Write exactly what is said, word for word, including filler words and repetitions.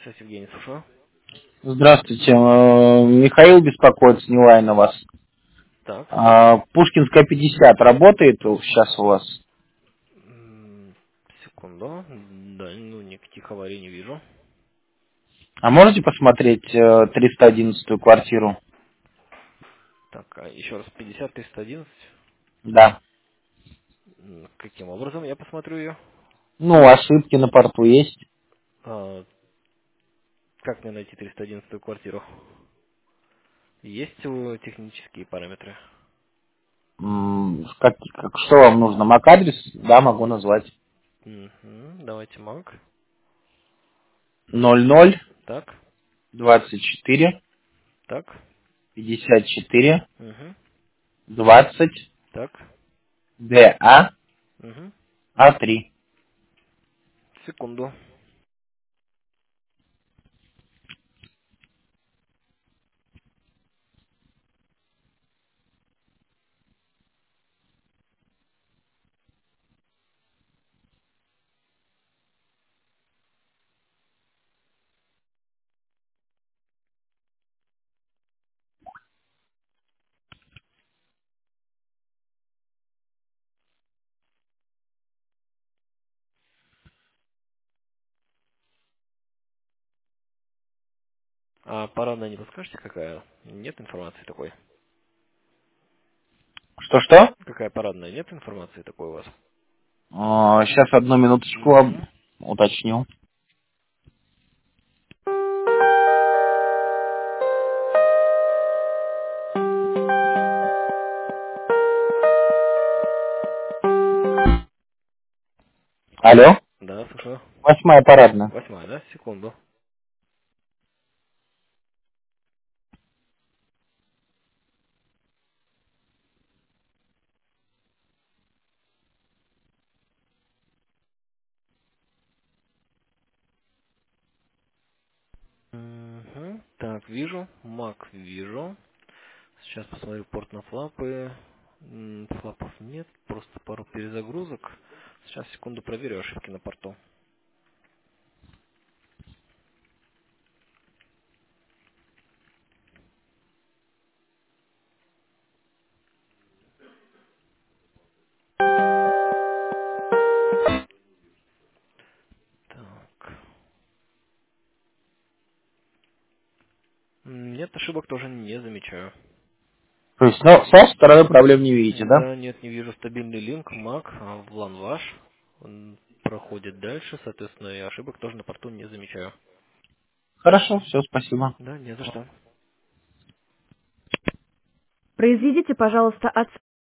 Сейчас Евгений слушаю. Здравствуйте, э, Михаил беспокоит с Нилайна вас. Так. А, Пушкинская пятьдесят работает сейчас у вас? М, Секунду. Да, ну никаких аварий не вижу. А можете посмотреть э, триста одиннадцатую квартиру? Так, а еще раз пятьдесят триста одиннадцать. Да. М, Каким образом я посмотрю ее? Ну, ошибки на порту есть. А, как мне найти триста одиннадцатую квартиру? Есть у технические параметры? М, Как, как- что вам нужно? Мак-адрес? Да, могу назвать. Мгм, давайте маг. ноль ноль Так, двадцать четыре так. пятьдесят четыре Угу, двадцать так. ДА Угу. А3. Секунду. А парадная не подскажете, какая? Нет информации такой. Что-что? Какая парадная? Нет информации такой у вас? Сейчас одну минуточку об- Угу. уточню. Алло, Да, слушаю. восьмая парадная. Восьмая, да? Секунду. Мгм. Так, вижу. Мак вижу. Сейчас посмотрю порт на флапы. М, Флапов нет, просто пару перезагрузок. Сейчас, секунду, проверю ошибки на порту. Так. М, Нет, ошибок тоже не замечаю. То есть, ну, с вашей стороны проблем не видите, да? Да, нет, не вижу стабильный линк. Мак а, в лан ваш. Он проходит дальше, соответственно, и ошибок тоже на порту не замечаю. Хорошо, все, спасибо. Да, не за что. Произведите, пожалуйста, оценку.